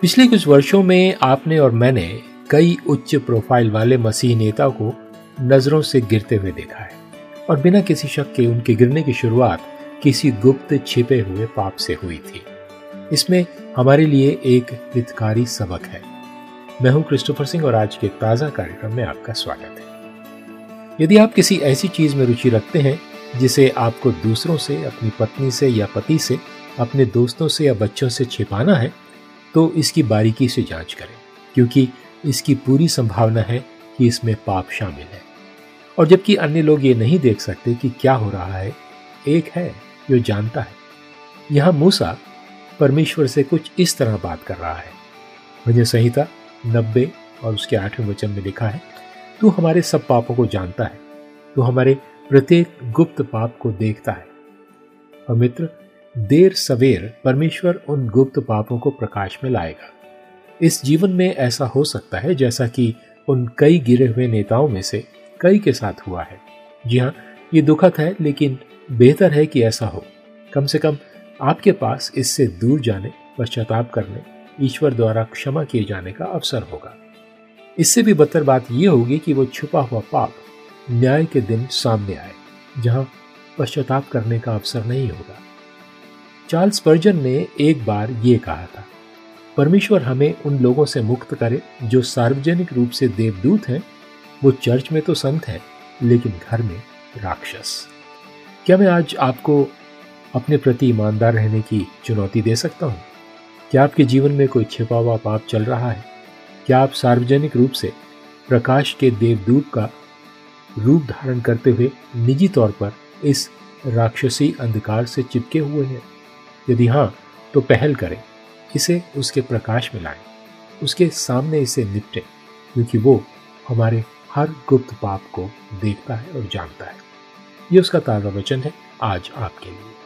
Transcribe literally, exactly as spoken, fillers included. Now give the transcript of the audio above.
पिछले कुछ वर्षों में आपने और मैंने कई उच्च प्रोफाइल वाले मसीह नेता को नजरों से गिरते हुए देखा है और बिना किसी शक के उनके गिरने की शुरुआत किसी गुप्त छिपे हुए पाप से हुई थी। इसमें हमारे लिए एक हितकारी सबक है। मैं हूं क्रिस्टोफर सिंह और आज के ताजा कार्यक्रम में आपका स्वागत है। यदि आप किसी ऐसी चीज में रुचि रखते हैं जिसे आपको दूसरों से, अपनी पत्नी से या पति से, अपने दोस्तों से या बच्चों से छिपाना है, तो इसकी बारीकी से जांच करें, क्योंकि इसकी पूरी संभावना है कि इसमें पाप शामिल है। और जबकि अन्य लोग ये नहीं देख सकते कि क्या हो रहा है, एक है जो जानता है। यहां मूसा परमेश्वर से कुछ इस तरह बात कर रहा है। भजन संहिता नब्बे और उसके आठवें वचन में लिखा है, तू हमारे सब पापों को जानता है, तू हमारे प्रत्येक गुप्त पाप को देखता है। और मित्र, देर सवेर परमेश्वर उन गुप्त पापों को प्रकाश में लाएगा। इस जीवन में ऐसा हो सकता है जैसा कि उन कई गिरे हुए नेताओं में से कई के साथ हुआ है। जी हाँ, ये दुखद है, लेकिन बेहतर है कि ऐसा हो। कम से कम आपके पास इससे दूर जाने, पश्चाताप करने, ईश्वर द्वारा क्षमा किए जाने का अवसर होगा। इससे भी बदतर बात यह होगी कि वो छुपा हुआ पाप न्याय के दिन सामने आए, जहां पश्चाताप करने का अवसर नहीं होगा। चार्ल्स स्पर्जन ने एक बार ये कहा था, परमेश्वर हमें उन लोगों से मुक्त करे जो सार्वजनिक रूप से देवदूत हैं। वो चर्च में तो संत हैं, लेकिन घर में राक्षस। क्या मैं आज आपको अपने प्रति ईमानदार रहने की चुनौती दे सकता हूँ? क्या आपके जीवन में कोई छिपा हुआ पाप चल रहा है? क्या आप सार्वजनिक रूप से प्रकाश के देवदूत का रूप धारण करते हुए निजी तौर पर इस राक्षसी अंधकार से चिपके हुए हैं? यदि हाँ, तो पहल करें, इसे उसके प्रकाश में लाएं, उसके सामने इसे निपटें, क्योंकि वो हमारे हर गुप्त पाप को देखता है और जानता है। ये उसका ताज़ा वचन है आज आपके लिए।